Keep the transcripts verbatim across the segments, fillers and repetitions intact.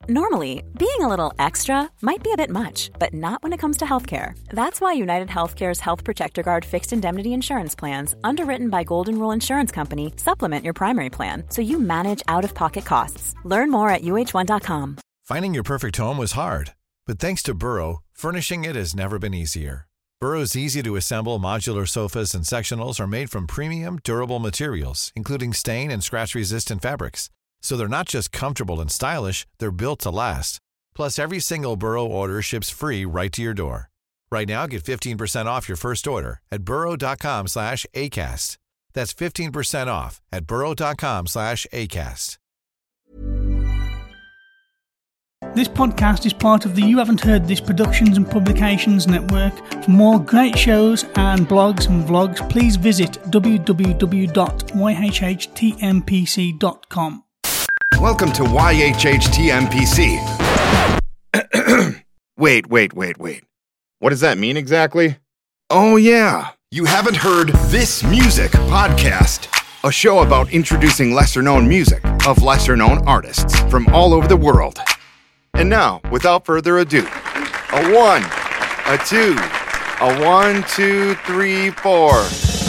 Normally, being a little extra might be a bit much, but not when it comes to healthcare. That's why United Healthcare's Health Protector Guard fixed indemnity insurance plans, underwritten by Golden Rule Insurance Company, supplement your primary plan so you manage out-of-pocket costs. Learn more at U H one dot com. Finding your perfect home was hard, but thanks to Burrow, furnishing it has never been easier. Burrow's easy-to-assemble modular sofas and sectionals are made from premium, durable materials, including stain and scratch-resistant fabrics. So they're not just comfortable and stylish, they're built to last. Plus, every single Burrow order ships free right to your door. Right now, get fifteen percent off your first order at burrow.com slash ACAST. That's fifteen percent off at burrow.com slash ACAST. This podcast is part of the You Haven't Heard This Productions and Publications Network. For more great shows and blogs and vlogs, please visit w w w dot y h h t m p c dot com. Welcome to Y H H T M P C. Wait, wait, wait, wait. What does that mean exactly? Oh yeah, You Haven't Heard This Music podcast. A show about introducing lesser-known music of lesser-known artists from all over the world. And now, without further ado, a one, a two, a one, two, three, four.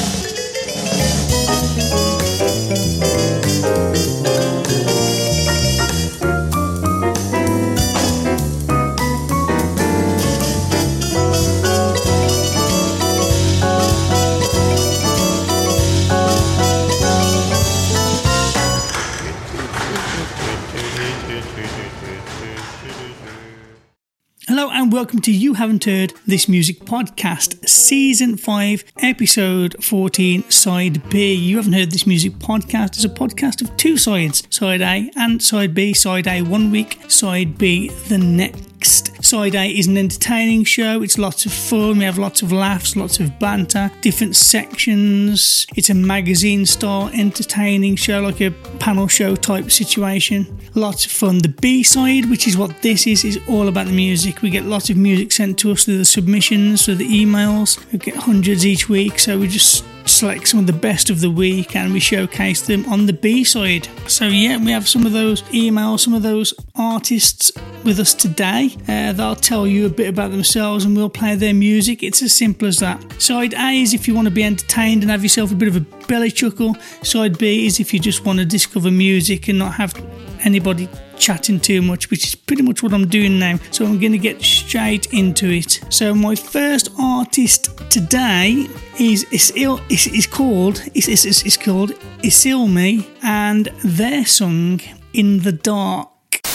Hello and welcome to You Haven't Heard This Music Podcast, Season five, Episode fourteen, Side B. You Haven't Heard This Music Podcast is a podcast of two sides, Side A and Side B. Side A one week, Side B the next. Side A is an entertaining show. It's lots of fun. We have lots of laughs, lots of banter, different sections. It's a magazine-style entertaining show, like a panel show type situation. Lots of fun. The B side, which is what this is, is all about the music. We get lots of music sent to us through the submissions, through the emails. We get hundreds each week, so we just select some of the best of the week and we showcase them on the B side. So yeah, we have some of those emails, some of those artists with us today. Uh, they'll tell you a bit about themselves and we'll play their music. It's as simple as that. Side A is if you want to be entertained and have yourself a bit of a belly chuckle. Side B is if you just want to discover music and not have anybody chatting too much, which is pretty much what I'm doing now. So I'm going to get straight into it. So my first artist today is Isil, is, is called is, is, is, is called Isilmi and their song In the Dark.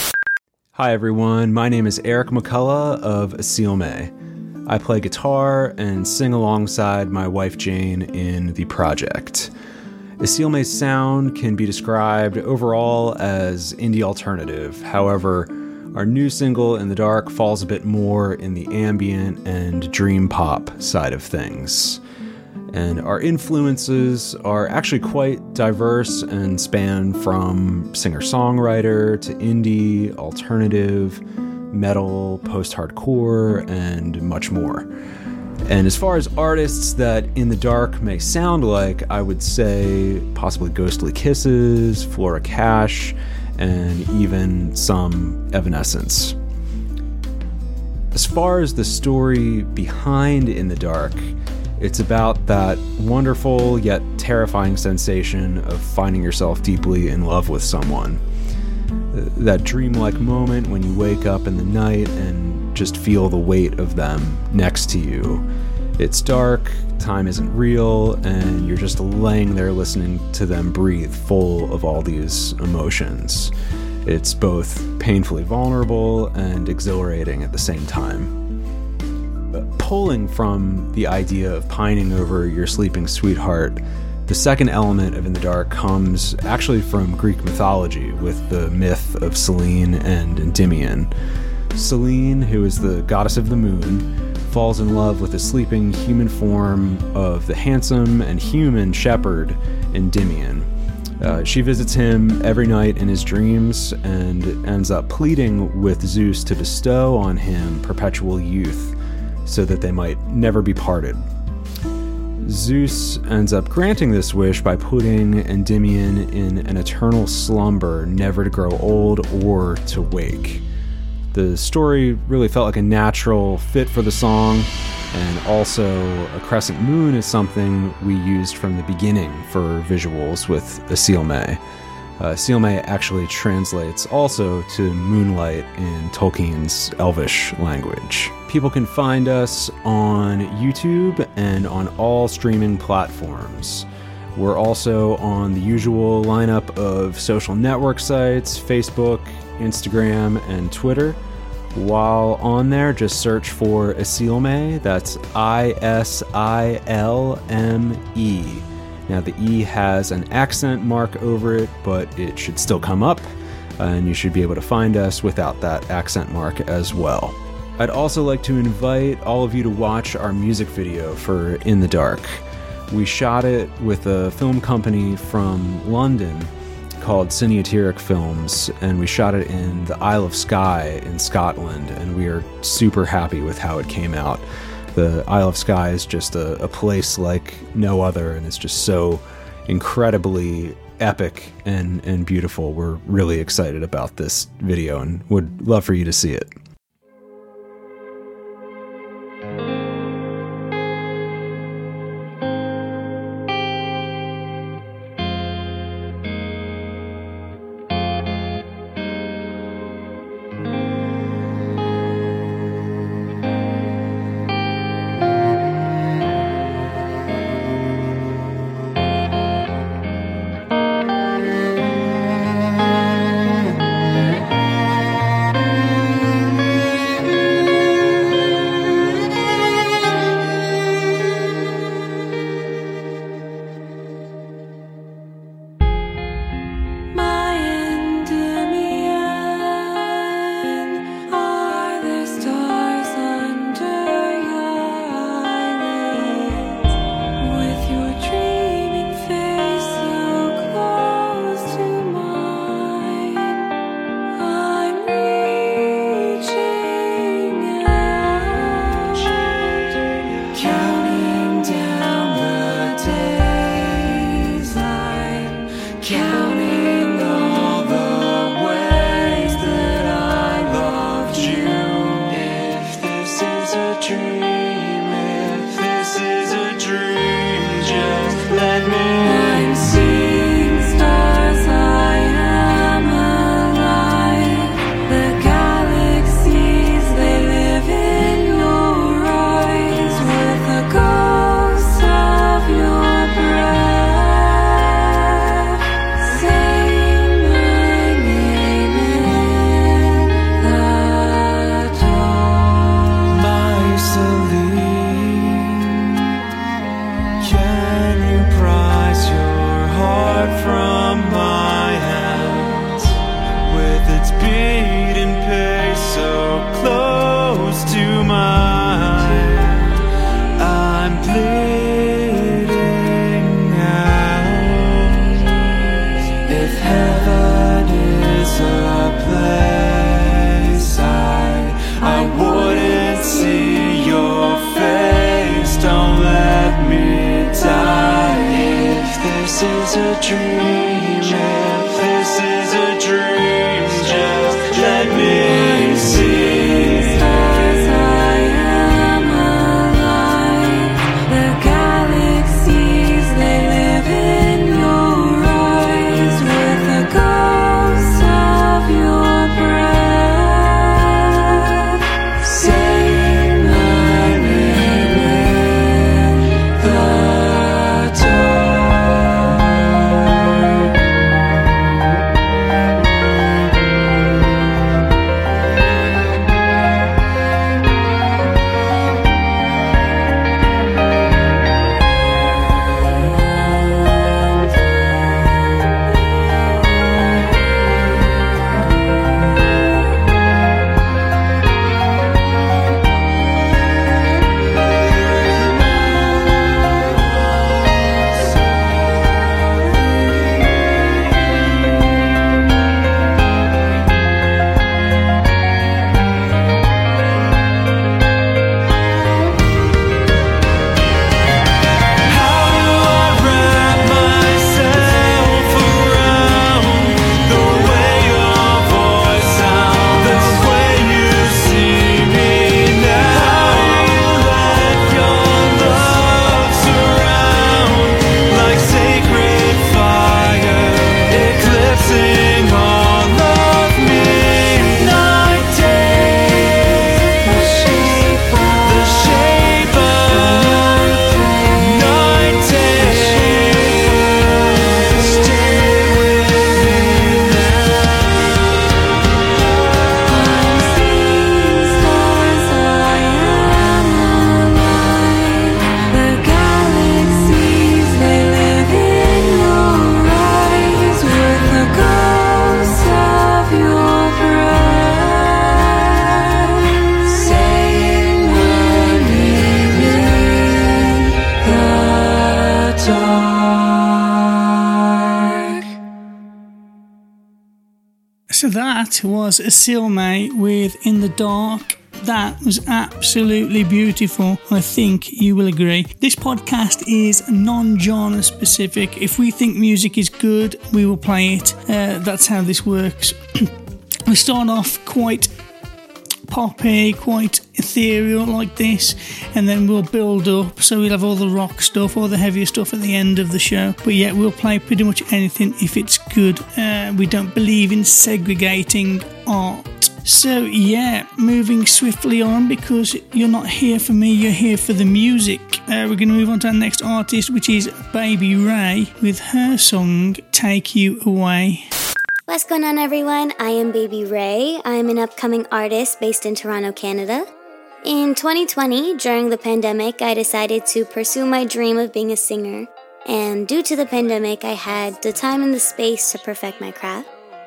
Hi everyone, my name is Eric McCullough of Isilmi. I play guitar and sing alongside my wife Jane in the project. Isilmi's sound can be described overall as indie alternative. However, our new single, In the Dark, falls a bit more in the ambient and dream pop side of things. And our influences are actually quite diverse and span from singer-songwriter to indie, alternative, metal, post-hardcore, and much more. And as far as artists that In the Dark may sound like, I would say possibly Ghostly Kisses, Flora Cash, and even some Evanescence. As far as the story behind In the Dark, it's about that wonderful yet terrifying sensation of finding yourself deeply in love with someone. That dreamlike moment when you wake up in the night and just feel the weight of them next to you. It's dark, time isn't real, and you're just laying there listening to them breathe, full of all these emotions. It's both painfully vulnerable and exhilarating at the same time. Pulling from the idea of pining over your sleeping sweetheart, the second element of In the Dark comes actually from Greek mythology with the myth of Selene and Endymion. Selene, who is the goddess of the moon, falls in love with the sleeping human form of the handsome and human shepherd Endymion. Uh, she visits him every night in his dreams and ends up pleading with Zeus to bestow on him perpetual youth so that they might never be parted. Zeus ends up granting this wish by putting Endymion in an eternal slumber, never to grow old or to wake. The story really felt like a natural fit for the song, and also a crescent moon is something we used from the beginning for visuals with Aseel May. Uh, Aseel May actually translates also to moonlight in Tolkien's Elvish language. People can find us on YouTube and on all streaming platforms. We're also on the usual lineup of social network sites, Facebook, Instagram, and Twitter. While on there, just search for Aseel May. That's I S I L M E. Now, the E has an accent mark over it, but it should still come up, and you should be able to find us without that accent mark as well. I'd also like to invite all of you to watch our music video for In the Dark. We shot it with a film company from London called Cineatiric Films, and we shot it in the Isle of Skye in Scotland, and we are super happy with how it came out. The Isle of Skye is just a, a place like no other, and it's just so incredibly epic and, and beautiful. We're really excited about this video and would love for you to see it. The door. that was Asilme with In the Dark. That was absolutely beautiful. I think you will agree. This podcast is non-genre specific. If we think music is good, we will play it. Uh, that's how this works. We start off quite poppy, quite ethereal like this, and then we'll build up, so we'll have all the rock stuff, all the heavier stuff at the end of the show, but yet we'll play pretty much anything if it's good. Uh, we don't believe in segregating art. So yeah, moving swiftly on, because you're not here for me, you're here for the music. Uh, we're going to move on to our next artist, which is Baby Ray, with her song Take You Away. What's going on, everyone? I am Baby Ray. I'm an upcoming artist based in Toronto, Canada. In twenty twenty, during the pandemic, I decided to pursue my dream of being a singer. And due to the pandemic, I had the time and the space to perfect my craft.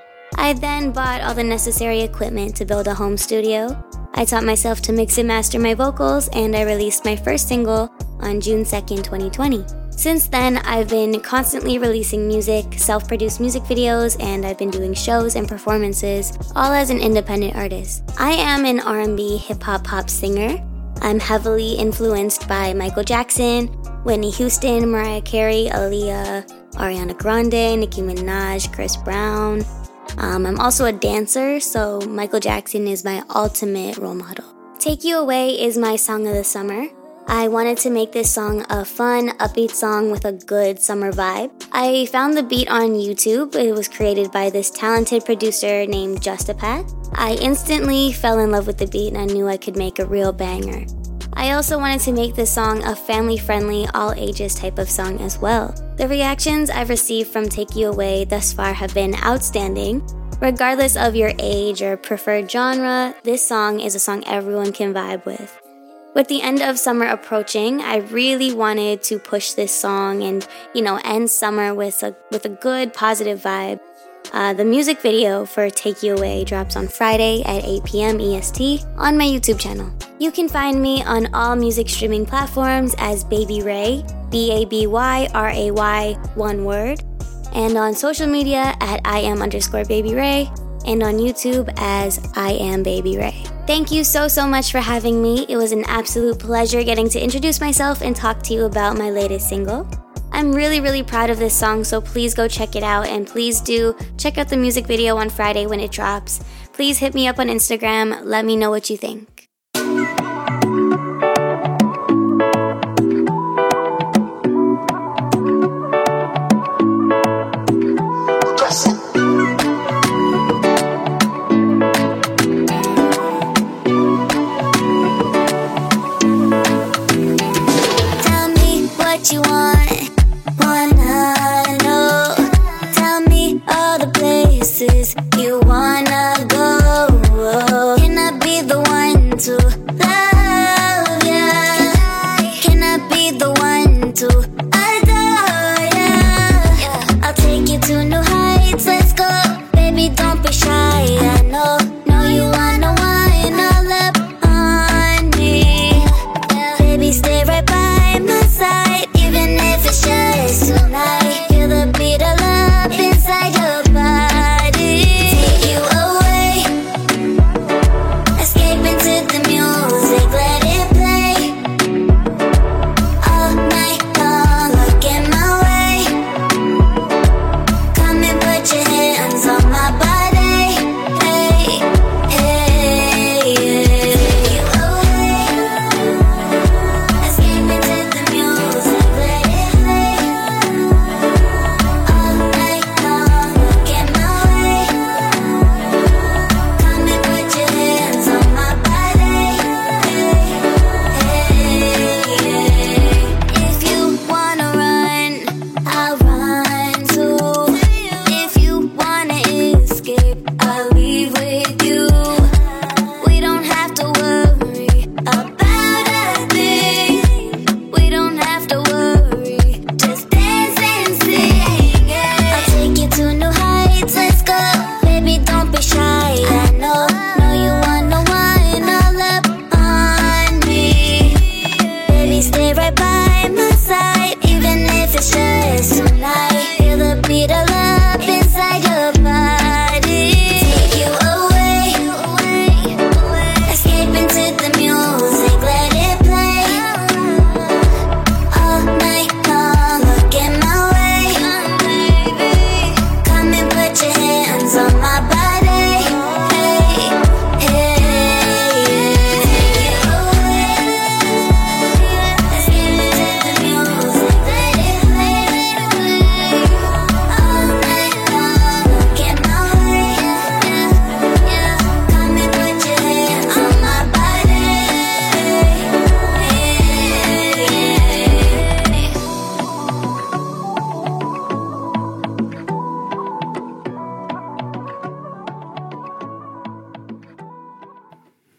I then bought all the necessary equipment to build a home studio. I taught myself to mix and master my vocals, and I released my first single on June second, twenty twenty. Since then, I've been constantly releasing music, self-produced music videos, and I've been doing shows and performances, all as an independent artist. I am an R and B hip-hop pop singer. I'm heavily influenced by Michael Jackson, Whitney Houston, Mariah Carey, Aaliyah, Ariana Grande, Nicki Minaj, Chris Brown. Um, I'm also a dancer, so Michael Jackson is my ultimate role model. Take You Away is my song of the summer. I wanted to make this song a fun, upbeat song with a good summer vibe. I found the beat on YouTube. It was created by this talented producer named Justapat. I instantly fell in love with the beat and I knew I could make a real banger. I also wanted to make this song a family-friendly, all-ages type of song as well. The reactions I've received from Take You Away thus far have been outstanding. Regardless of your age or preferred genre, this song is a song everyone can vibe with. With the end of summer approaching, I really wanted to push this song and, you know, end summer with a with a good, positive vibe. Uh, the music video for Take You Away drops on Friday at eight p.m. E S T on my YouTube channel. You can find me on all music streaming platforms as Baby Ray, B A B Y R A Y, one word, and on social media at I am underscore Baby Ray, and on YouTube as I am Baby Ray. Thank you so, so much for having me. It was an absolute pleasure getting to introduce myself and talk to you about my latest single. I'm really, really proud of this song, so please go check it out, and please do check out the music video on Friday when it drops. Please hit me up on Instagram. Let me know what you think. You want, wanna know. Tell me all the places you wanna go. Can I be the one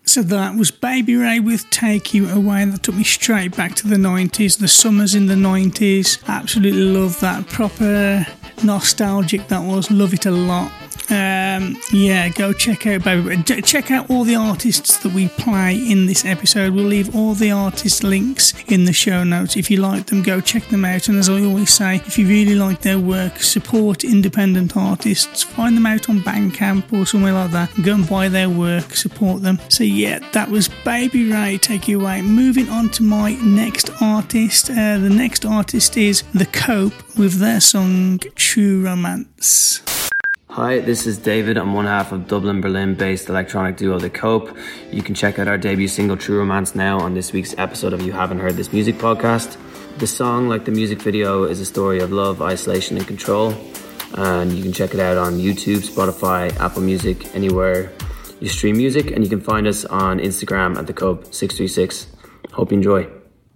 So that was Baby Ray with Take You Away, and that took me straight back to the nineties, the summers in the nineties. Absolutely love that, proper nostalgic that was, love it a lot. Um, yeah, go check out Baby Ray. Check out all the artists that we play in this episode. We'll leave all the artist links in the show notes. If you like them, go check them out. And as I always say, if you really like their work, support independent artists. Find them out on Bandcamp or somewhere like that. Go and buy their work, support them. So yeah, that was Baby Ray, Take You Away. Moving on to my next artist. Uh, the next artist is The Cope with their song True Romance. Hi, this is David. I'm one half of Dublin, Berlin-based electronic duo The Cope. You can check out our debut single True Romance now on this week's episode of You Haven't Heard This Music podcast. The song, like the music video, is a story of love, isolation and control. And you can check it out on YouTube, Spotify, Apple Music, anywhere you stream music. And you can find us on Instagram at The Cope six three six. Hope you enjoy.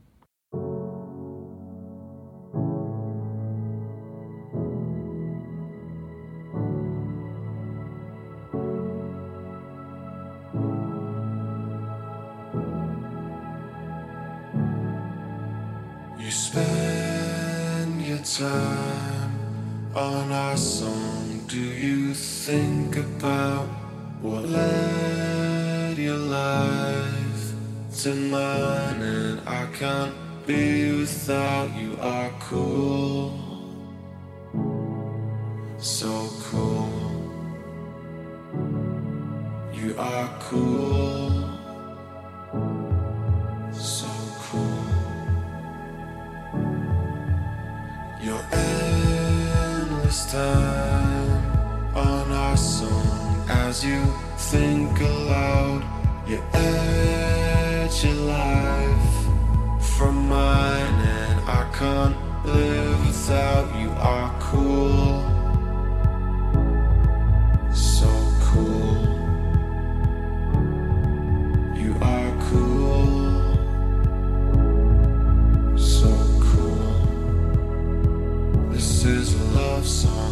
You spend your time on our song. Do you think about what led your life to mine? And I can't be without you. Are cool, so cool. You are cool, so cool. Your endless time on our song. As you think aloud, you edge your life from mine. And I can't live without you. Are cool, so cool. You are cool, so cool. This is a love song.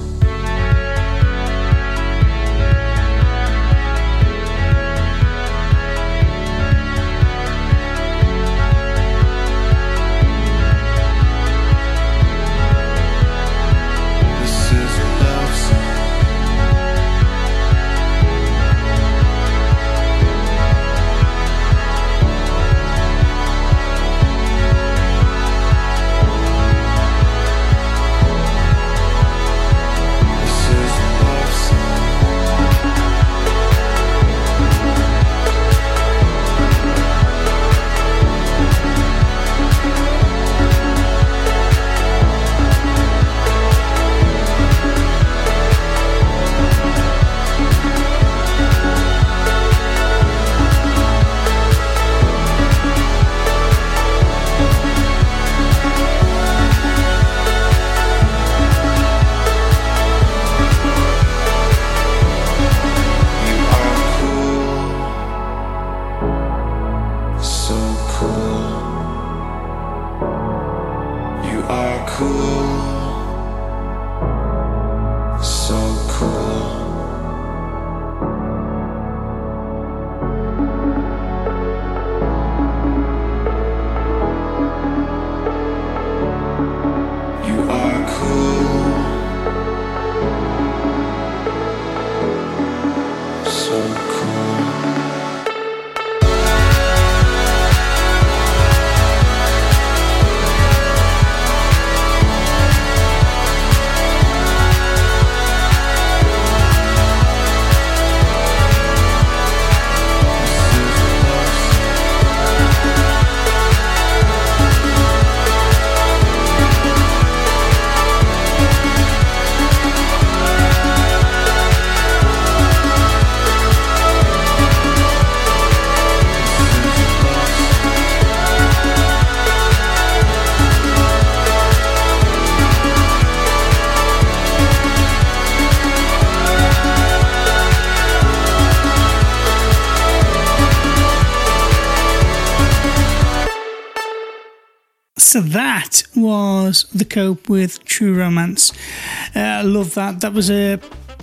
So that was The Cope with True Romance. I uh, love that. That was a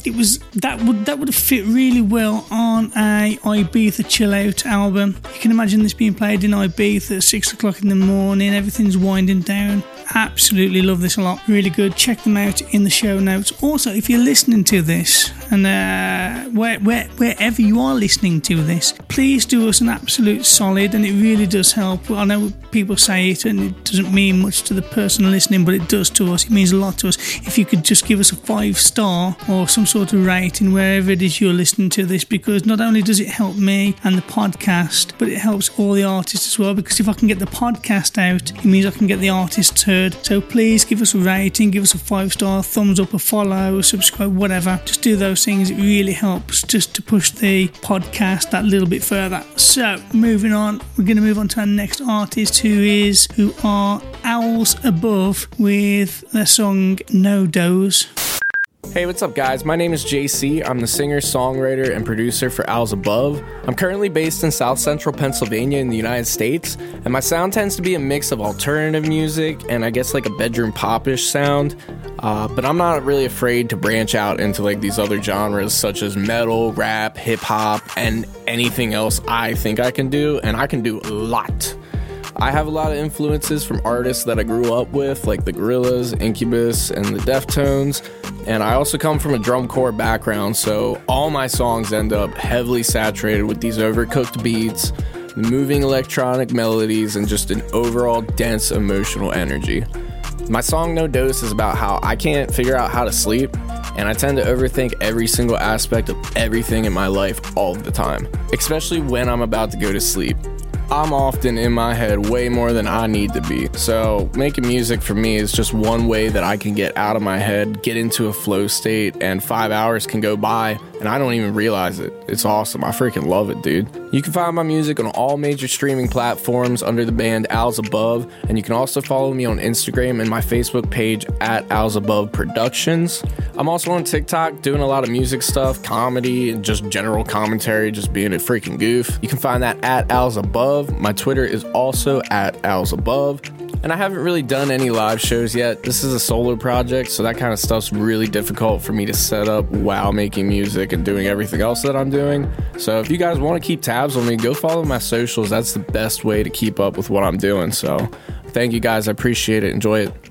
it was that would that would have fit really well on a Ibiza chill out album. You can imagine this being played in Ibiza at six o'clock in the morning. Everything's winding down. Absolutely love this a lot. Really good. Check them out in the show notes. Also, if you're listening to this, and uh, where, where, wherever you are listening to this, please do us an absolute solid, and it really does help. I know people say it and it doesn't mean much to the person listening, but it does to us. It means a lot to us. If you could just give us a five star or some sort of rating wherever it is you're listening to this, because not only does it help me and the podcast, but it helps all the artists as well, because if I can get the podcast out, it means I can get the artists heard. So please give us a rating, give us a five star, thumbs up, a follow, a subscribe, whatever. Just do those things. It really helps just to push the podcast that little bit further. So moving on, we're going to move on to our next artist, who is who are Owls Above with their song No Dose. Hey, what's up, guys? My name is J C. I'm the singer, songwriter, and producer for Owls Above. I'm currently based in South Central Pennsylvania in the United States, and my sound tends to be a mix of alternative music and I guess like a bedroom pop-ish sound. Uh, but I'm not really afraid to branch out into like these other genres such as metal, rap, hip-hop, and anything else I think I can do, and I can do a lot. I have a lot of influences from artists that I grew up with, like the Gorillaz, Incubus, and the Deftones, and I also come from a drum corps background, so all my songs end up heavily saturated with these overcooked beats, moving electronic melodies, and just an overall dense emotional energy. My song No Dose is about how I can't figure out how to sleep, and I tend to overthink every single aspect of everything in my life all the time, especially when I'm about to go to sleep. I'm often in my head way more than I need to be, so making music for me is just one way that I can get out of my head, get into a flow state, and five hours can go by and I don't even realize it. It's awesome. I freaking love it, dude. You can find my music on all major streaming platforms under the band Owls Above, and you can also follow me on Instagram and my Facebook page at Owls Above Productions. I'm also on TikTok doing a lot of music stuff, comedy, and just general commentary, just being a freaking goof. You can find that at Owls Above. My Twitter is also at Owls Above. And I haven't really done any live shows yet. This is a solo project, so that kind of stuff's really difficult for me to set up while making music and doing everything else that I'm doing. So if you guys want to keep tabs on me, go follow my socials. That's the best way to keep up with what I'm doing. So thank you guys. I appreciate it. Enjoy it.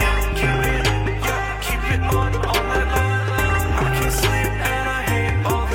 All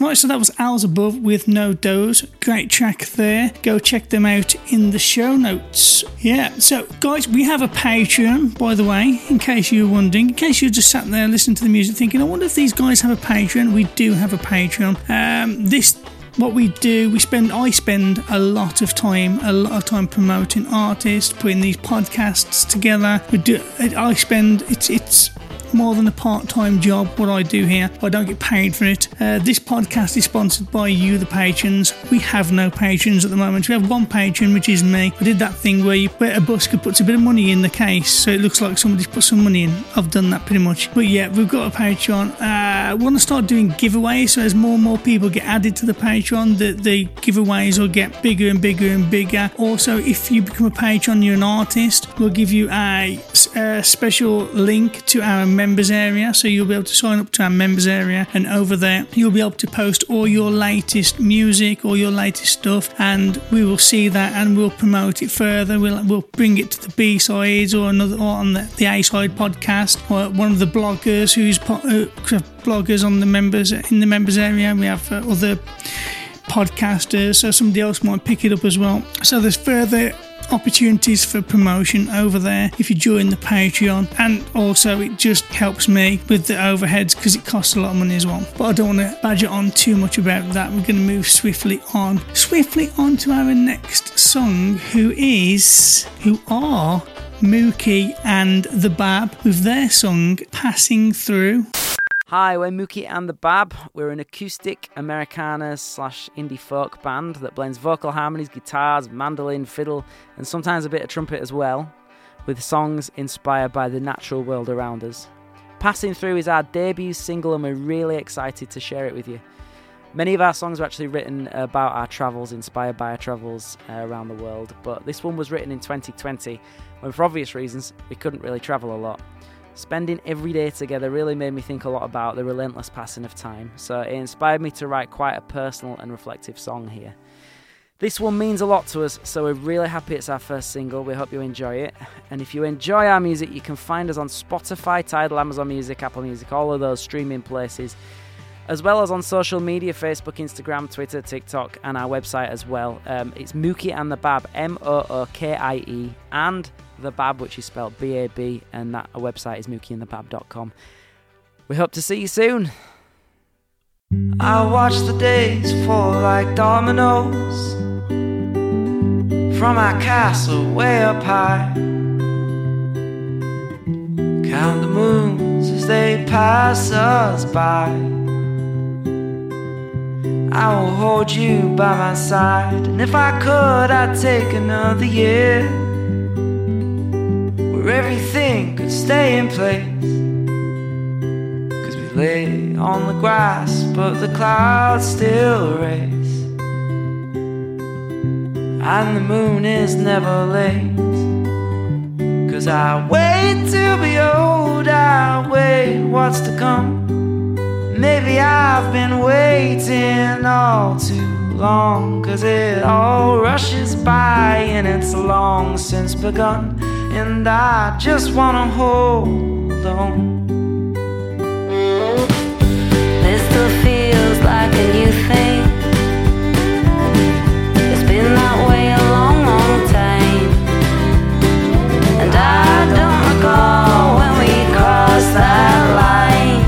Right, so that was Owls Above with No Doze. Great track there. Go check them out in the show notes. Yeah, so guys, we have a Patreon, by the way, in case you were wondering. In case you just sat there listening to the music thinking, I wonder if these guys have a Patreon. We do have a Patreon. Um, this What we do, we spend, I spend a lot of time, a lot of time promoting artists, putting these podcasts together. We do, I spend, it's, it's more than a part-time job what I do here. I don't get paid for it. Uh, this podcast is sponsored by you, the patrons. We have no patrons at the moment. We have one patron, which is me. I did that thing where you where a busker puts a bit of money in the case so it looks like somebody's put some money in. I've done that pretty much. But yeah, we've got a Patreon. Uh, we want to start doing giveaways, so as more and more people get added to the Patreon, the, the giveaways will get bigger and bigger and bigger. Also, if you become a patron, you're an artist, we'll give you a, a special link to our members area, so you'll be able to sign up to our members area, and over there you'll be able to post all your latest music, all your latest stuff, and we will see that and we'll promote it further. We'll we'll bring it to the B sides or another, or on the, the A side podcast, or one of the bloggers who's po- uh, bloggers on the members in the members area. We have uh, other podcasters, so somebody else might pick it up as well. So there's further opportunities for promotion over there if you join the Patreon, and also it just helps me with the overheads because it costs a lot of money as well. But I don't want to badger on too much about that. We're going to move swiftly on swiftly on to our next song, who is who are Mookie and the Bab with their song Passing Through. Hi, we're Mookie and the Bab. We're an acoustic Americana slash indie folk band that blends vocal harmonies, guitars, mandolin, fiddle, and sometimes a bit of trumpet as well, with songs inspired by the natural world around us. Passing Through is our debut single, and we're really excited to share it with you. Many of our songs are actually written about our travels, inspired by our travels uh, around the world, but this one was written in twenty twenty, when for obvious reasons we couldn't really travel a lot. Spending every day together really made me think a lot about the relentless passing of time, so it inspired me to write quite a personal and reflective song here. This one means a lot to us, so we're really happy it's our first single. We hope you enjoy it, and if you enjoy our music, you can find us on Spotify, Tidal, Amazon Music, Apple Music, all of those streaming places, as well as on social media, Facebook, Instagram, Twitter, TikTok, and our website as well. Um, it's Mookie and the Bab, M O O K I E, and the Bab, which is spelled B A B, and that our website is mookie and the bab dot com. We hope to see you soon. I watch the days fall like dominoes from our castle way up high. Count the moons as they pass us by. I will hold you by my side, and if I could, I'd take another year where everything could stay in place. Cause we lay on the grass, but the clouds still race, and the moon is never late. Cause I wait to be old, I wait what's to come. Maybe I've been waiting all too long, cause it all rushes by and it's long since begun, and I just wanna hold on. This still feels like a new thing. It's been that way a long, long time, and I don't recall when we crossed that line.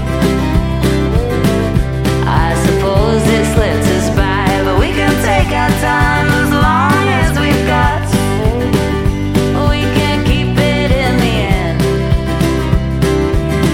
It slipped us by, but we can take our time as long as we've got. We can keep it in the end.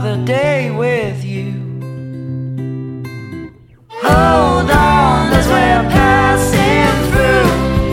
another day with you. Hold on, as we're passing through,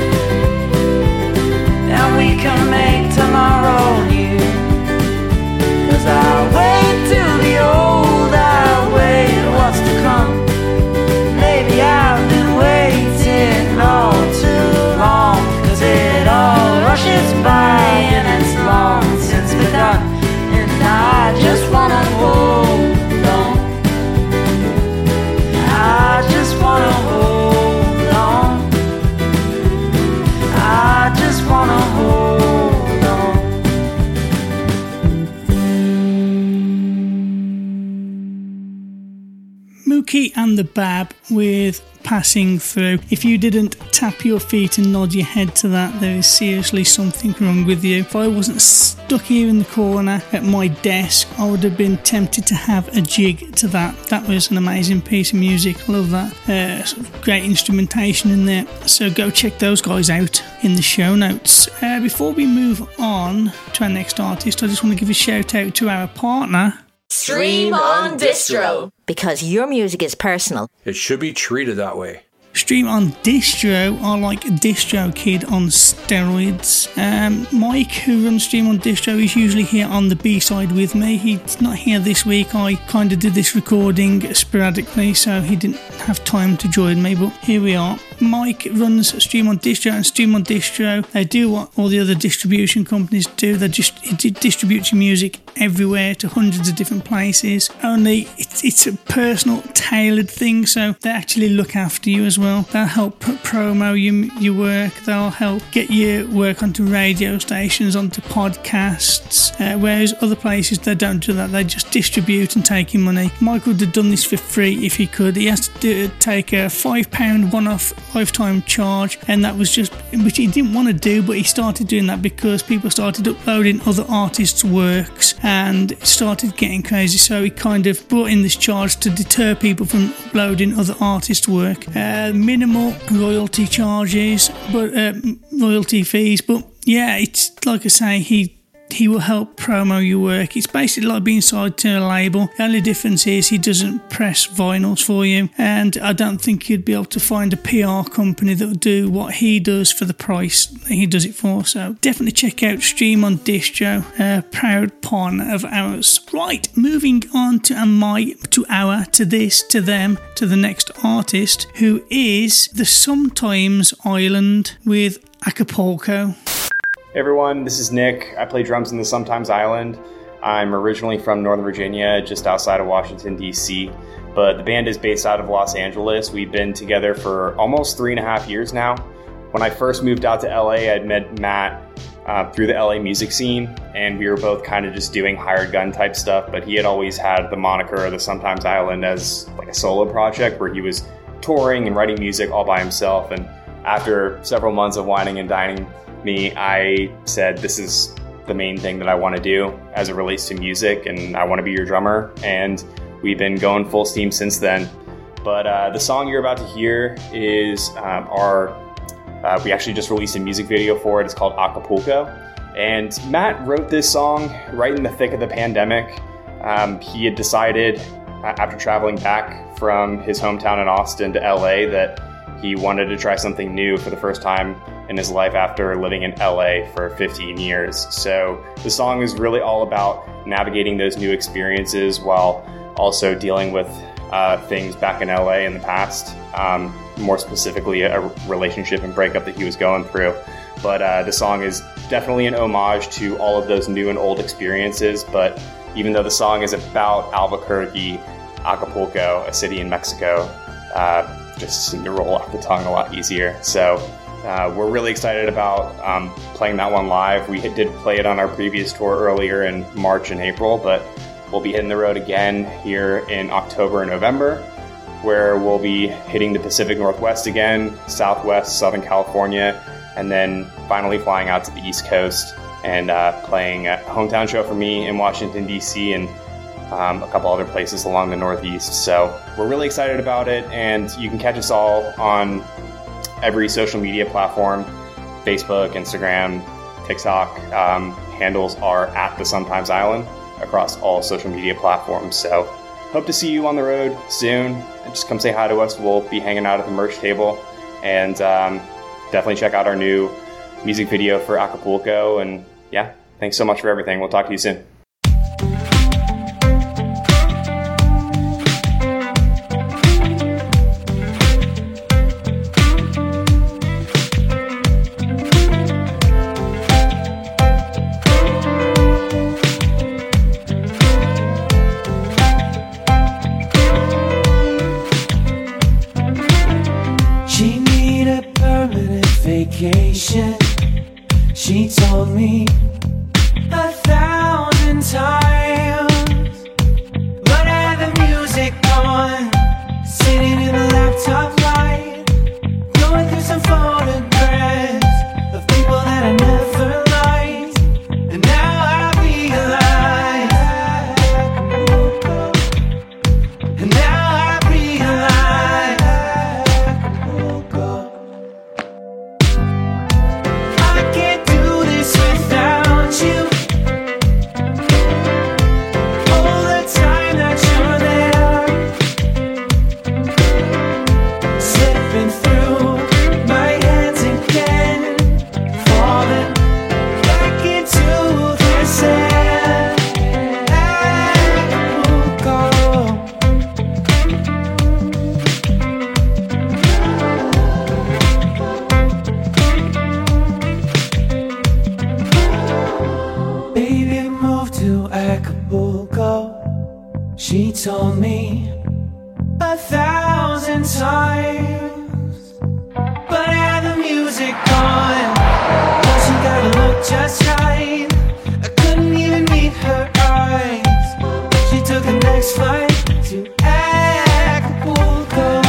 and we can make tomorrow new. 'Cause I wait till the old, I wait what's to come. Maybe I've been waiting all too long, 'cause it all rushes by and it's long since begun. And I just wanna hold on, I just wanna hold on, I just wanna hold on. Mookie and the Bab with Passing Through. If you didn't tap your feet and nod your head to that, there is seriously something wrong with you. If I wasn't stuck here in the corner at my desk, I would have been tempted to have a jig to that. That was an amazing piece of music. I love that. Uh, sort of great instrumentation in there. So go check those guys out in the show notes. Uh, before we move on to our next artist, I just want to give a shout out to our partner, Stream on Distro. Because your music is personal. It should be treated that way. Stream on Distro are like DistroKid on steroids. Um, Mike, who runs Stream on Distro, is usually here on the B-side with me. He's not here this week. I kind of did this recording sporadically, so he didn't have time to join me, but here we are. Mike runs Stream on Distro, and Stream on Distro, they do what all the other distribution companies do. They just it distributes your music everywhere to hundreds of different places. Only it's, it's a personal, tailored thing, so they actually look after you as well. They'll help promo your, your work. They'll help get your work onto radio stations, onto podcasts, uh, whereas other places, they don't do that. They just distribute and take your money. Mike would have done this for free if he could. He has to do, take a five pound one-off lifetime charge, and that was just, which he didn't want to do, but he started doing that because people started uploading other artists' works and it started getting crazy, so he kind of brought in this charge to deter people from uploading other artists' work. Uh, minimal royalty charges, but uh, royalty fees, but yeah, it's like I say, he he will help promo your work. It's basically like being signed to a label. The only difference is he doesn't press vinyls for you, and I don't think you'd be able to find a P R company that will do what he does for the price that he does it for. So definitely check out Stream on Distro, a proud partner of ours. Right, moving on to a my to our to this to them to the next artist, who is the Sometimes Island with Acapulco. Hey everyone, this is Nick. I play drums in the Sometimes Island. I'm originally from Northern Virginia, just outside of Washington, D C, but the band is based out of Los Angeles. We've been together for almost three and a half years now. When I first moved out to L A, I'd met Matt uh, through the L A music scene, and we were both kind of just doing hired gun type stuff, but he had always had the moniker of the Sometimes Island as like a solo project where he was touring and writing music all by himself. And after several months of whining and dining me, I said, this is the main thing that I want to do as it relates to music, and I want to be your drummer. And we've been going full steam since then. But uh, the song you're about to hear is um, our, uh, we actually just released a music video for it. It's called Acapulco. And Matt wrote this song right in the thick of the pandemic. Um, he had decided uh, after traveling back from his hometown in Austin to L A that he wanted to try something new for the first time in his life after living in L A for fifteen years. So the song is really all about navigating those new experiences while also dealing with uh, things back in L A in the past, um, more specifically a relationship and breakup that he was going through. But uh, the song is definitely an homage to all of those new and old experiences. But even though the song is about Albuquerque, Acapulco, a city in Mexico, uh, just seemed to roll off the tongue a lot easier. So uh, we're really excited about um, playing that one live. We did play it on our previous tour earlier in March and April, but we'll be hitting the road again here in October and November, where we'll be hitting the Pacific Northwest again, Southwest, Southern California, and then finally flying out to the East Coast and uh, playing a hometown show for me in Washington, D C, and um, a couple other places along the Northeast. So we're really excited about it, and you can catch us all on every social media platform, Facebook, Instagram, TikTok. Um, handles are at the Sometimes Island. across all social media platforms. So hope to see you on the road soon. And just come say hi to us. We'll be hanging out at the merch table. And um, definitely check out our new music video for Acapulco. And yeah, thanks so much for everything. We'll talk to you soon. She told me a thousand times, but I had the music on, sitting in the laptop light, going through some photographs of people that I never liked, and now I realize, and now I realize, I can't do this without you. All the time that you're there, slipping through my hands again, falling back into this air. Baby, move to Acapulco. She told me a thousand times, but I had the music on. Now she gotta look just right. I couldn't even meet her eyes. She took the next flight to Acapulco.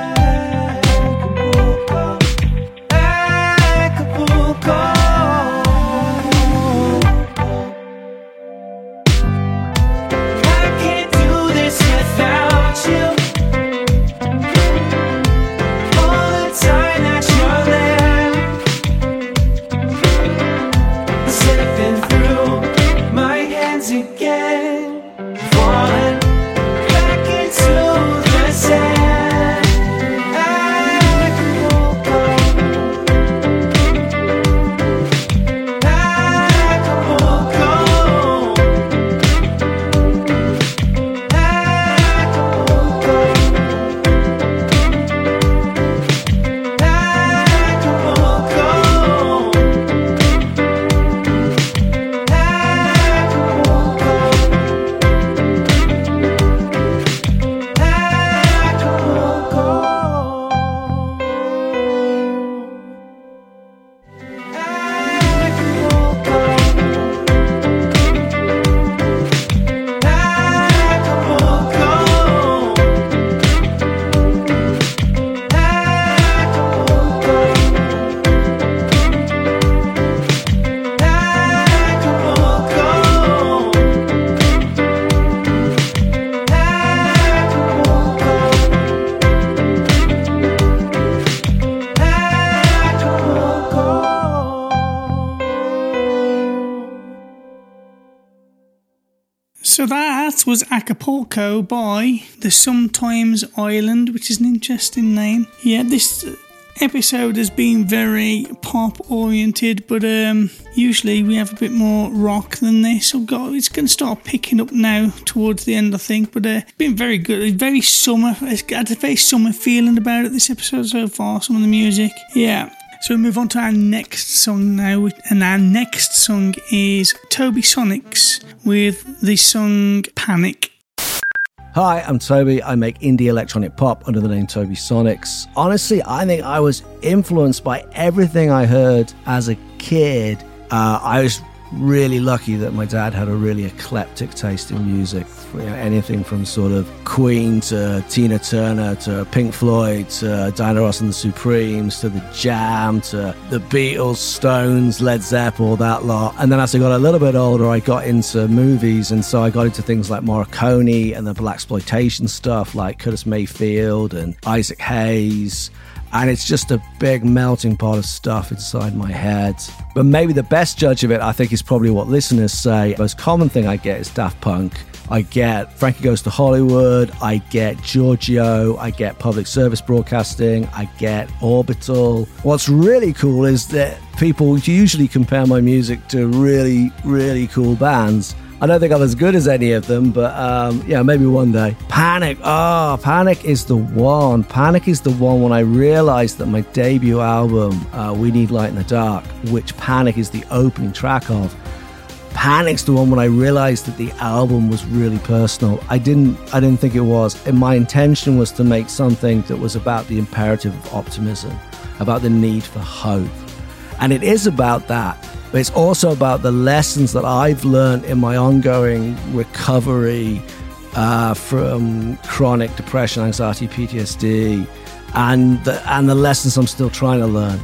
Acapulco. Acapulco. I can't do this without you. All the time that you're there, slipping through my hands again, falling back into the sand. Acapulco. Acapulco. So that was Acapulco by the Sometimes Island, which is an interesting name. Yeah, this episode has been very pop oriented, but um, usually we have a bit more rock than this. So God, it's going to start picking up now towards the end, I think. But uh, it's been very good. It's very summer. It's got a very summer feeling about it, this episode so far, some of the music. Yeah. So we move on to our next song now, and our next song is Toby Sonics with the song Panic. Hi, I'm Toby. I make indie electronic pop under the name Toby Sonics. Honestly, I think I was influenced by everything I heard as a kid. Uh, I was really lucky that my dad had a really eclectic taste in music. You know, anything from sort of Queen to Tina Turner to Pink Floyd to Diana Ross and the Supremes to the Jam to the Beatles, Stones, Led Zeppelin, all that lot. And then as I got a little bit older, I got into movies, and so I got into things like Morricone and the blaxploitation stuff like Curtis Mayfield and Isaac Hayes. And it's just a big melting pot of stuff inside my head. But maybe the best judge of it, I think, is probably what listeners say. The most common thing I get is Daft Punk. I get Frankie Goes to Hollywood. I get Giorgio. I get Public Service Broadcasting. I get Orbital. What's really cool is that people usually compare my music to really, really cool bands. I don't think I'm as good as any of them, but um, yeah, maybe one day. Panic. Oh, Panic is the one. Panic is the one when I realized that my debut album, uh, We Need Light in the Dark, which Panic is the opening track of, Panic's the one when I realized that the album was really personal. I didn't I didn't think it was. And my intention was to make something that was about the imperative of optimism, about the need for hope. And it is about that. But it's also about the lessons that I've learned in my ongoing recovery uh, from chronic depression, anxiety, P T S D, and the, and the lessons I'm still trying to learn.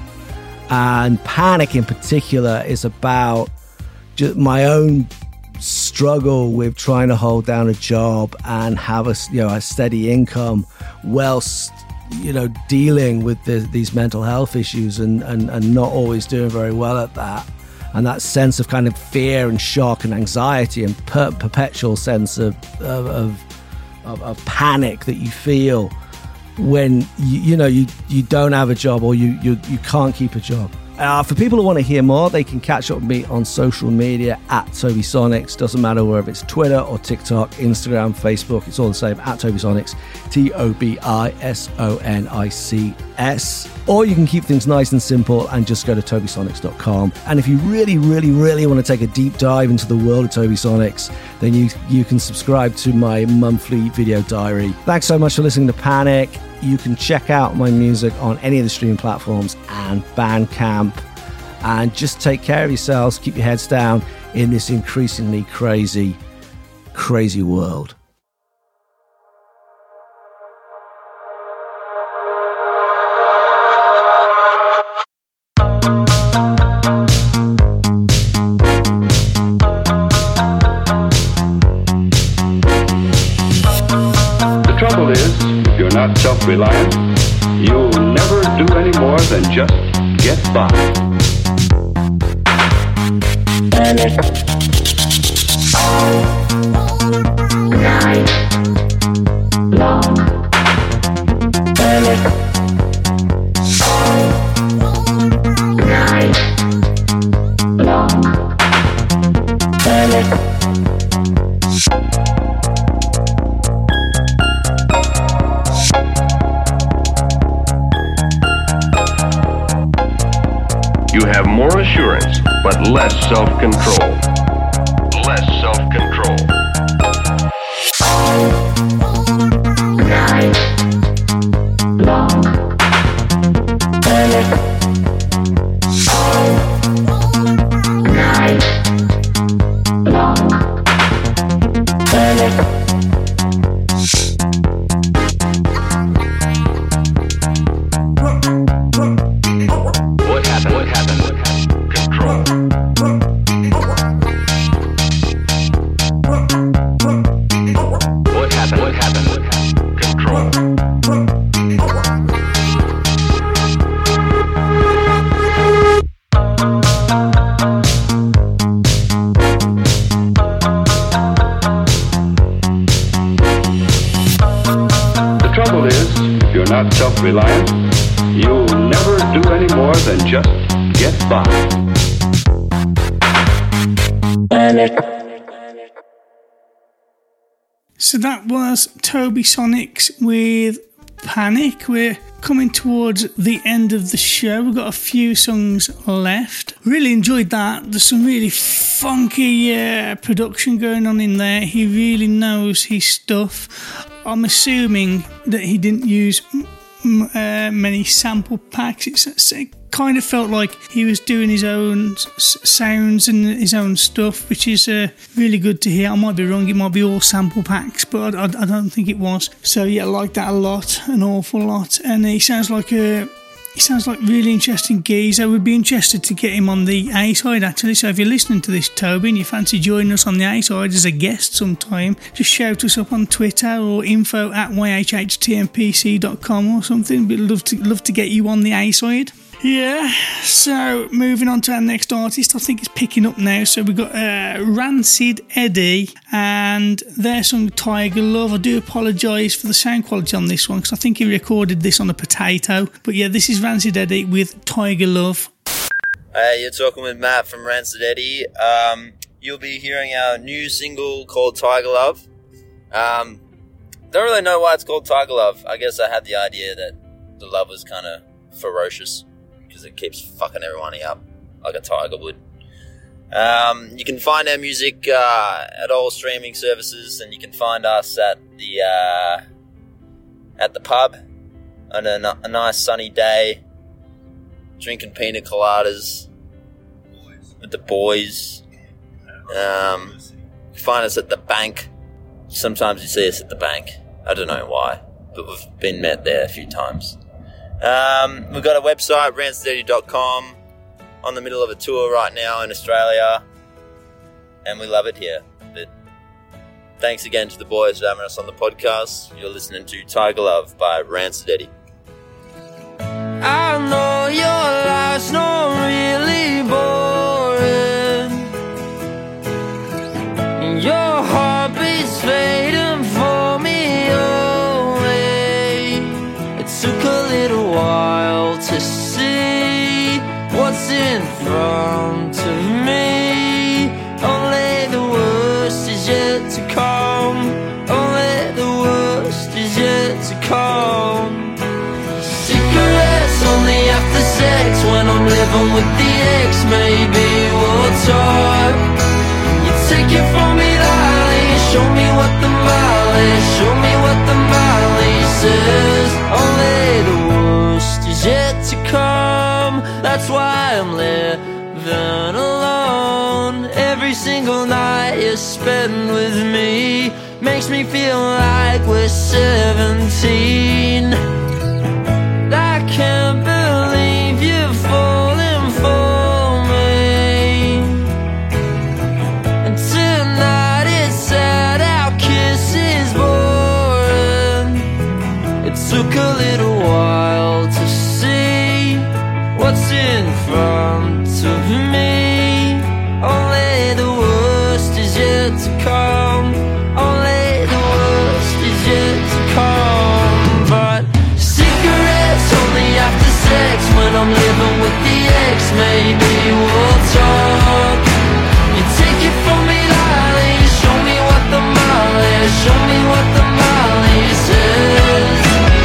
And Panic in particular is about just my own struggle with trying to hold down a job and have a, you know, a steady income whilst, you know, dealing with the, these mental health issues and, and, and not always doing very well at that. And that sense of kind of fear and shock and anxiety and per- perpetual sense of of, of of of panic that you feel when you, you know you, you don't have a job or you you, you can't keep a job. Uh, for people who want to hear more, they can catch up with me on social media at Toby Sonics. Doesn't matter whether it's Twitter or TikTok, Instagram, Facebook. It's all the same, at Toby Sonics, T O B I S O N I C S. Or you can keep things nice and simple and just go to toby sonics dot com. And if you really, really, really want to take a deep dive into the world of Toby Sonics, then you, you can subscribe to my monthly video diary. Thanks so much for listening to Panic. You can check out my music on any of the streaming platforms and Bandcamp. And just take care of yourselves. Keep your heads down in this increasingly crazy, crazy world. The trouble is, if you're not self-reliant, you'll never do any more than just get by. Panic. All night long. Panic. All night long. Panic. You have more assurance, but less self-control. Less self-control. All night long. Panic. All night long. Panic. What happened? What happened? What happened? Control. What happened? What happened? What happened? Control. The trouble is, if you're not self-reliant, you'll never do any more than just get by. Panic. So that was Toby Sonics with Panic. We're coming towards the end of the show. We've got a few songs left. Really enjoyed that. There's some really funky uh, production going on in there. He really knows his stuff. I'm assuming that he didn't use uh, many sample packs. It's, it kind of felt like he was doing his own s- sounds and his own stuff, which is uh, really good to hear. I might be wrong, it might be all sample packs, but I, I, I don't think it was. So yeah, I like that a lot, an awful lot. And he sounds like a He sounds like really interesting geezer. We'd be interested to get him on the A-side actually, so if you're listening to this, Toby, and you fancy joining us on the A-side as a guest sometime, just shout us up on Twitter or info at y h h t m p c dot com or something. We'd love to, love to get you on the A-side. Yeah, so moving on to our next artist, I think it's picking up now. So we've got uh, Rancid Eddie and their song Tiger Love. I do apologise for the sound quality on this one because I think he recorded this on a potato. But yeah, this is Rancid Eddie with Tiger Love. Hey, you're talking with Matt from Rancid Eddie. Um, you'll be hearing our new single called Tiger Love. Um, don't really know why it's called Tiger Love. I guess I had the idea that the love was kind of ferocious, because it keeps fucking everyone up like a tiger would. Um, you can find our music uh, at all streaming services, and you can find us at the uh, at the pub on a, a nice sunny day, drinking pina coladas with the boys. Um, you can find us at the bank. Sometimes you see us at the bank. I don't know why, but we've been met there a few times. Um, we've got a website, rancid eddie dot com, on the middle of a tour right now in Australia, and we love it here. But thanks again to the boys for having us on the podcast. You're listening to Tiger Love by Rancid Eddie. I know your life's not really boring. Your heart beats fading for me away. It took a little while to see what's in front of me. Only the worst is yet to come. Only the worst is yet to come. Cigarettes only after sex, when I'm living with the ex. Maybe we'll talk. You take it from me, darling. Show me what the mile is. Show me what the mile says. Only the worst is yet to come. That's why I'm living alone. Every single night you spend with me makes me feel like we're seventeen. I can't believe you're falling for me. And tonight it's sad our kiss is boring. It took a little while to see what's in front of me. Only the worst is yet to come. Only the worst is yet to come. But cigarettes only after sex, when I'm living with the ex. Maybe we'll talk. You take it from me, darling. Show me what the mile is. Show me what the mile says.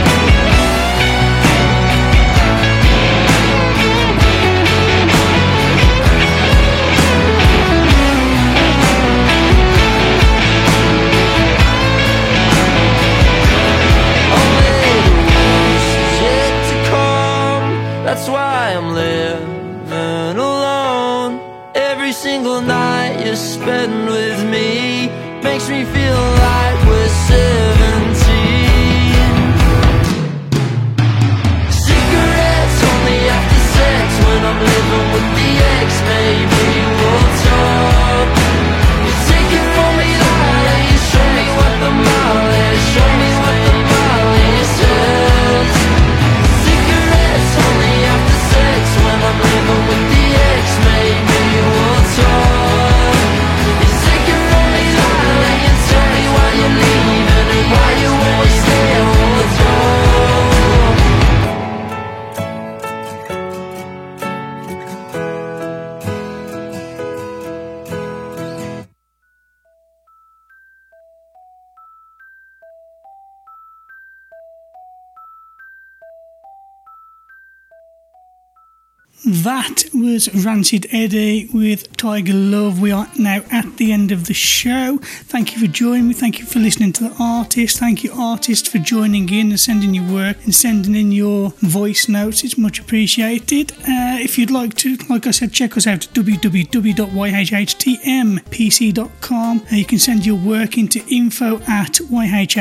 That's why I'm living alone. Every single night you spend with me makes me feel like we're seventeen. Cigarettes only after sex, when I'm living with the ex. Maybe we'll talk. You take it from me, darling. You show me what the mile is. Show me what the mile says. Cigarettes only after sex, when I'm living with the ex. Maybe we'll talk. You take it from me, darling, and tell me why you're leaving and why you always stay all the time. That was Rancid Eddie with Tiger Love. We are now at the end of the show. Thank you for joining me. Thank you for listening to the artist. Thank you, artist, for joining in and sending your work and sending in your voice notes. It's much appreciated. Uh, if you'd like to, like I said, check us out at w w w dot y h h t m p c dot com. Uh, you can send your work into info at y h h t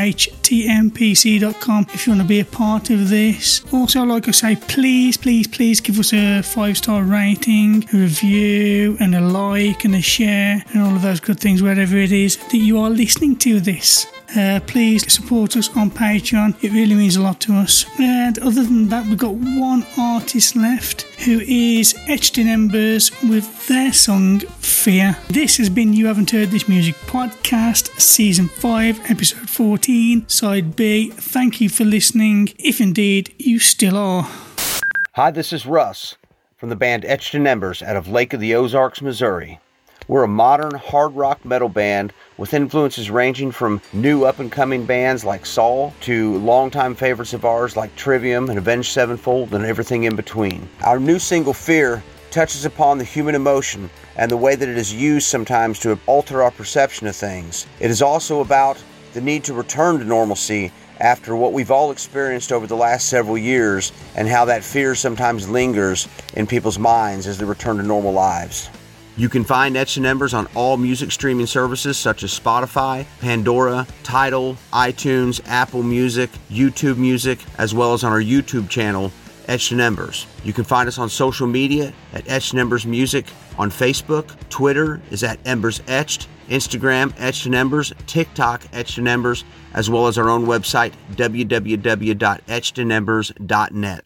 t m p c dot com if you want to be a part of this. Also, like I say, please, please, please give us a five-star rating, a review, and a like, and a share, and all of those good things wherever it is that you are listening to this. Uh, please support us on Patreon. It really means a lot to us. And other than that, we've got one artist left, who is Etched in Embers with their song Fear. This has been You Haven't Heard This Music Podcast, Season five, Episode fourteen, Side B. Thank you for listening, if indeed you still are. Hi, this is Russ from the band Etched in Embers out of Lake of the Ozarks, Missouri. We're a modern hard rock metal band with influences ranging from new up-and-coming bands like Saul to longtime favorites of ours like Trivium and Avenged Sevenfold and everything in between. Our new single, Fear, touches upon the human emotion and the way that it is used sometimes to alter our perception of things. It is also about the need to return to normalcy after what we've all experienced over the last several years and how that fear sometimes lingers in people's minds as they return to normal lives. You can find Etched in Embers on all music streaming services such as Spotify, Pandora, Tidal, iTunes, Apple Music, YouTube Music, as well as on our YouTube channel, Etched in Embers. You can find us on social media at Etched in Embers Music on Facebook. Twitter is at Embers Etched, Instagram Etched in Embers, TikTok Etched in Embers, as well as our own website w w w dot etched in embers dot net.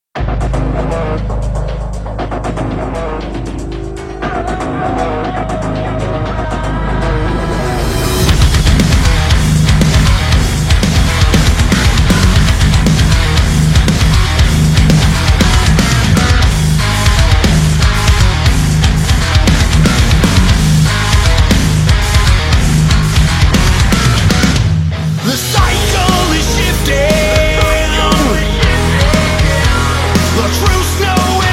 The cycle is shifting. The truth's nowhere.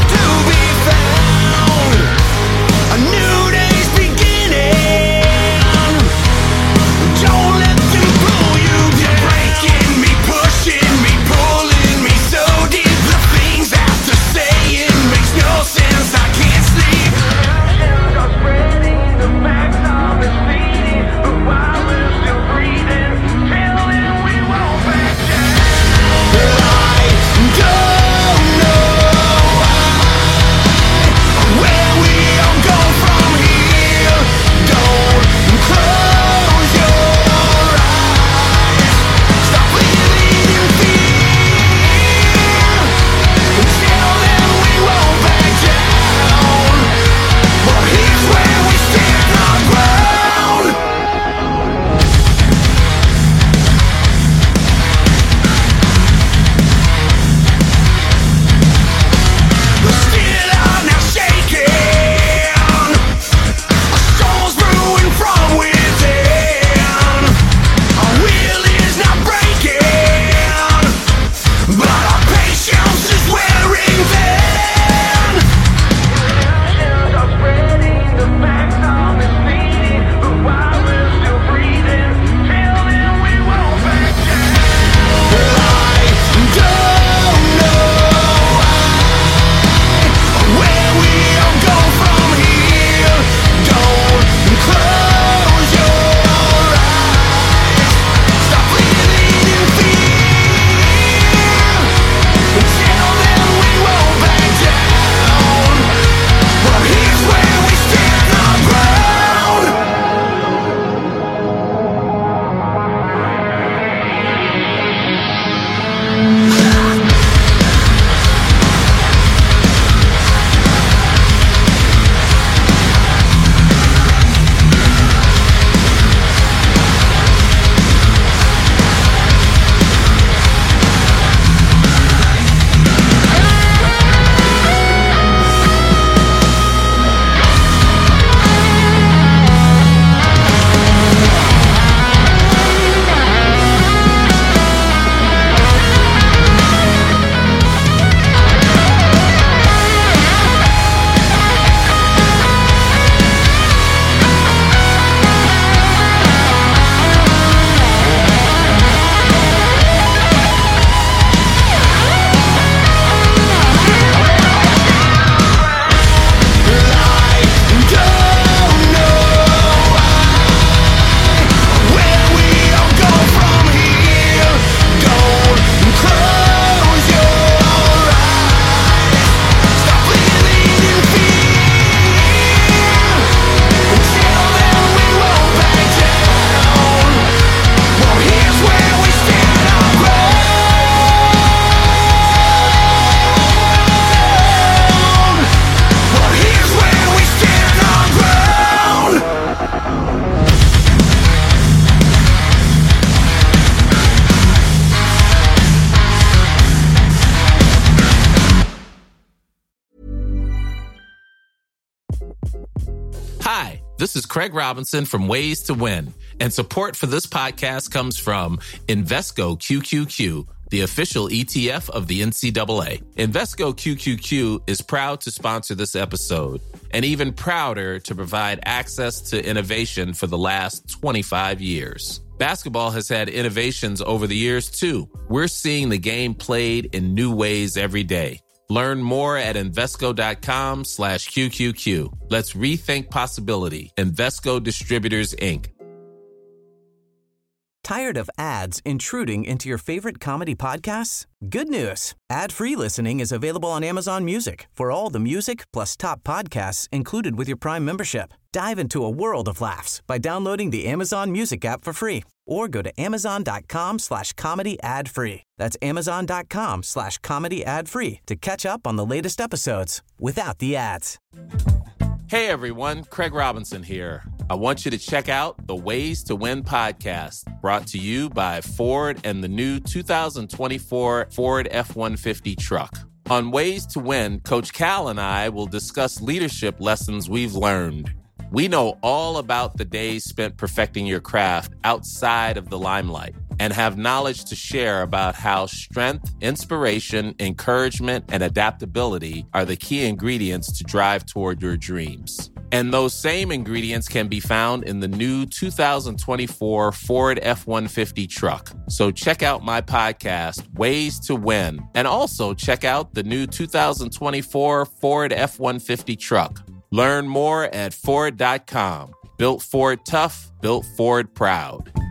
Hi, this is Craig Robinson from Ways to Win, and support for this podcast comes from Invesco Q Q Q, the official E T F of the N C double A. Invesco Q Q Q is proud to sponsor this episode, and even prouder to provide access to innovation for the last twenty-five years. Basketball has had innovations over the years, too. We're seeing the game played in new ways every day. Learn more at Invesco.com slash QQQ. Let's rethink possibility. Invesco Distributors, Incorporated. Tired of ads intruding into your favorite comedy podcasts? Good news. Ad-free listening is available on Amazon Music for all the music plus top podcasts included with your Prime membership. Dive into a world of laughs by downloading the Amazon Music app for free or go to amazon.com slash comedy ad free. That's amazon.com slash comedy ad free to catch up on the latest episodes without the ads. Hey everyone, Craig Robinson here. I want you to check out the Ways to Win podcast, brought to you by Ford and the new two thousand twenty-four Ford F one fifty truck. On Ways to Win, Coach Cal and I will discuss leadership lessons we've learned. We know all about the days spent perfecting your craft outside of the limelight and have knowledge to share about how strength, inspiration, encouragement, and adaptability are the key ingredients to drive toward your dreams. And those same ingredients can be found in the new two thousand twenty-four Ford F one fifty truck. So check out my podcast, Ways to Win, and also check out the new two thousand twenty-four Ford F one fifty truck. Learn more at Ford dot com. Built Ford tough, built Ford proud.